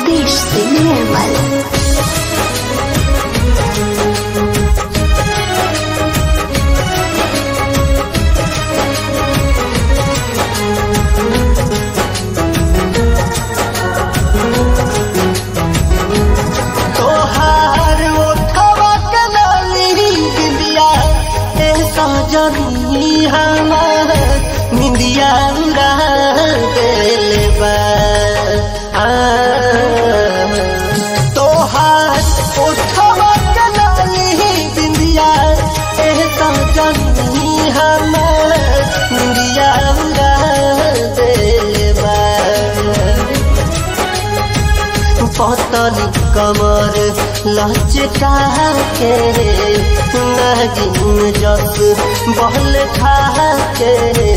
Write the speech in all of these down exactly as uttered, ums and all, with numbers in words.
Nitish से निर्मल। तोहार ओठवा के लाली बिंदिया ए सजनी हमार निंदिया उड़ा देले बा। तोहार ओठवा के लाली बिंदिया ए सजनी हमार निंदिया उड़ा देले बा। पतली कमर लचका के नागिन जस बहल खा के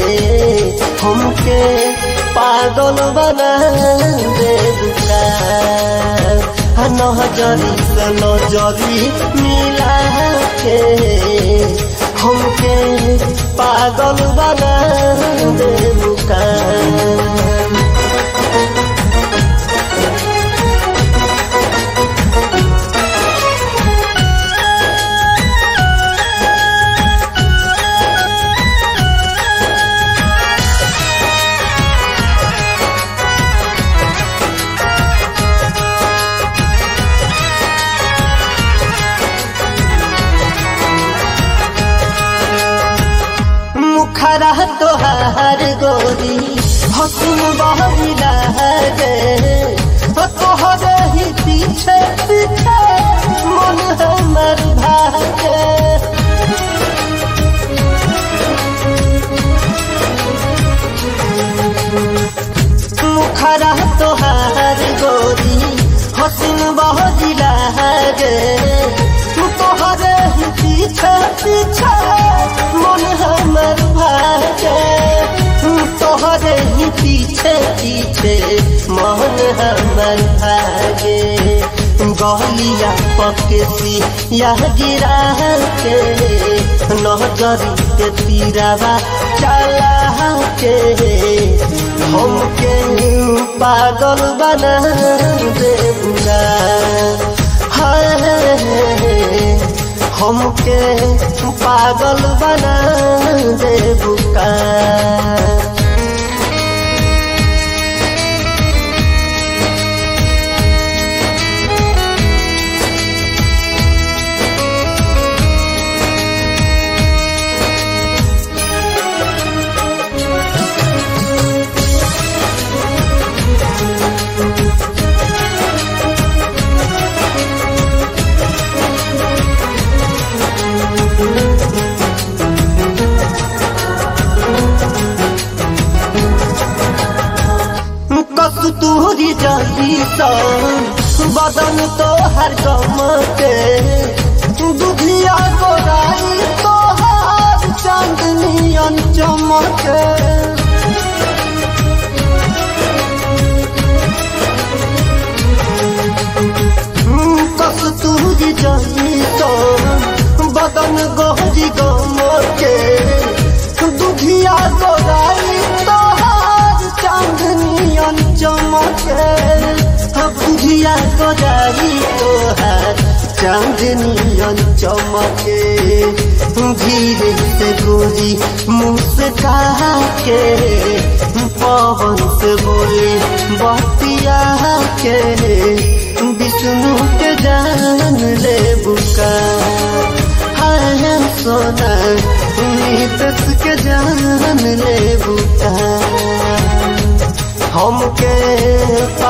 हमके पागल बना दे दुका। नजरी से नजरी मिला के हमके पागल बना दे दुका। मुखरा तोहार गोरी हसन बहिला गे तोहरे ही पीछे पीछे मन हमर भागे। मुखरा तोहार गोरी हसन बहिला गे तोहरे ही पीछे पीछे मन हमर भागे। तोहरे ही पीछे पीछे मन हमर भागे। गलिया पकेसी या गिरा के नजरी के तीरावा चला के हमके पागल बना दे बुला। हमके पागल बना दे बुका। कस्तूरी जली बदन तो हर गम के दुधिया गोराई तो हर चांदनी चमक। कस्तूरी जली बदन गोहरी गम के दुधिया गोराई तो चांदनी चमके। बुझिया गोराई तोहार चांदनी चमके। धीरे से गोरी मुस्का के पवन से बोले बतिया के विष्णु के जान ले बुका। हाय सोना नीतस के जान ले बुका। हमके